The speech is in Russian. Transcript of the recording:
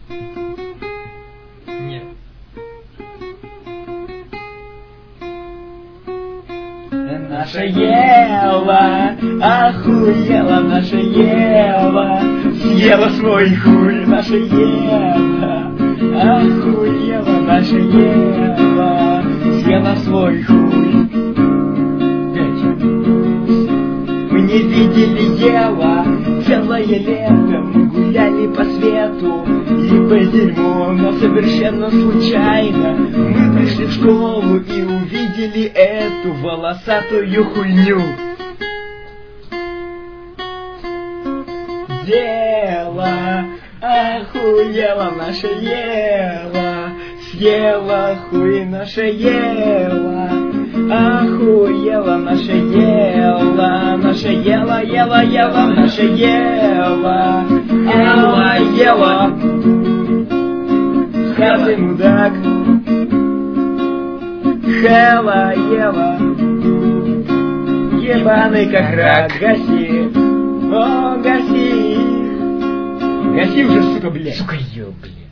Нет. Наша Ева, охуела наша Ева, съела свой хуй наша Ева, охуела наша Ева, съела свой хуй. Мы не видели Ева целое лето, мы гуляли по свету и по дерьму, но совершенно случайно мы пришли в школу и увидели эту волосатую хуйню. Ева, охуела наша Ева, съела хуй наша Ева, охуела наша Ева, наша ела, ела, ела, наша Ева, ела, ела. Хелый мудак, Хела, Ева, ебаный как рак, гаси, о, гаси, гаси уже, сука, блядь. Сука, ё, блядь.